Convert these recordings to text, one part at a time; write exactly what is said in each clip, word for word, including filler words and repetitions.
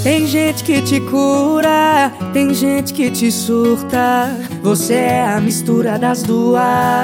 Tem gente que te cura, tem gente que te surta. Você é a mistura das duas.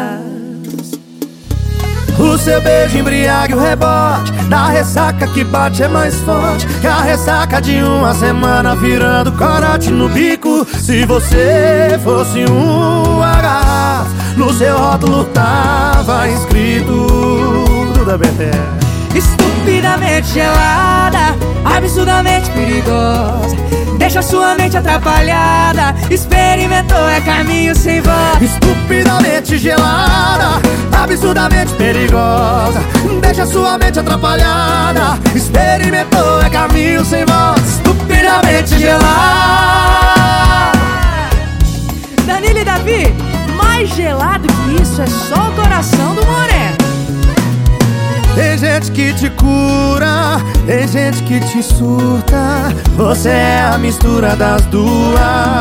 O seu beijo embriaga e o rebote da ressaca que bate é mais forte que a ressaca de uma semana virando corote no bico. Se você fosse uma garrafa, no seu rótulo tava escrito tudo B T. Estupidamente gelada, absurdamente perigosa, deixa sua mente atrapalhada. Experimentou, é caminho sem volta. Estupidamente gelada, absurdamente perigosa, deixa sua mente atrapalhada. Experimentou, é caminho sem volta. Estupidamente gelada. Danilo e Davi, mais gelado que isso é só o coração do moreno. Tem gente que te cura, tem gente que te surta. Você é a mistura das duas.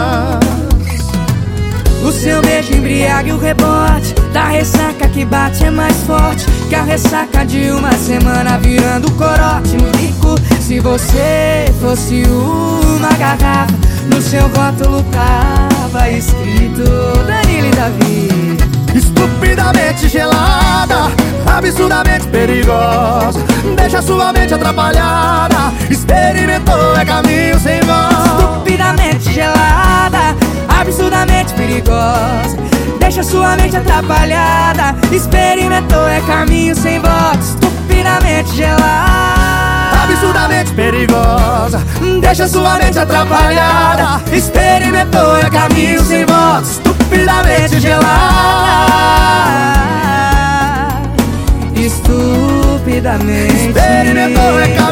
O seu beijo embriaga e o rebote da ressaca que bate é mais forte que a ressaca de uma semana virando corote no bico. Se você fosse uma garrafa, no seu rótulo tava escrito Danilo e Davi. Estupidamente gelada, absurdamente perigosa, deixa sua mente atrapalhada. Experimentou, é caminho sem volta. Estupidamente gelada, absurdamente perigosa, deixa sua mente atrapalhada. Experimentou, é caminho sem volta. Estupidamente gelada, absurdamente perigosa, deixa sua mente atrapalhada. Experimentou, é caminho sem volta. Estupidamente gelada, estupidamente experimentou, é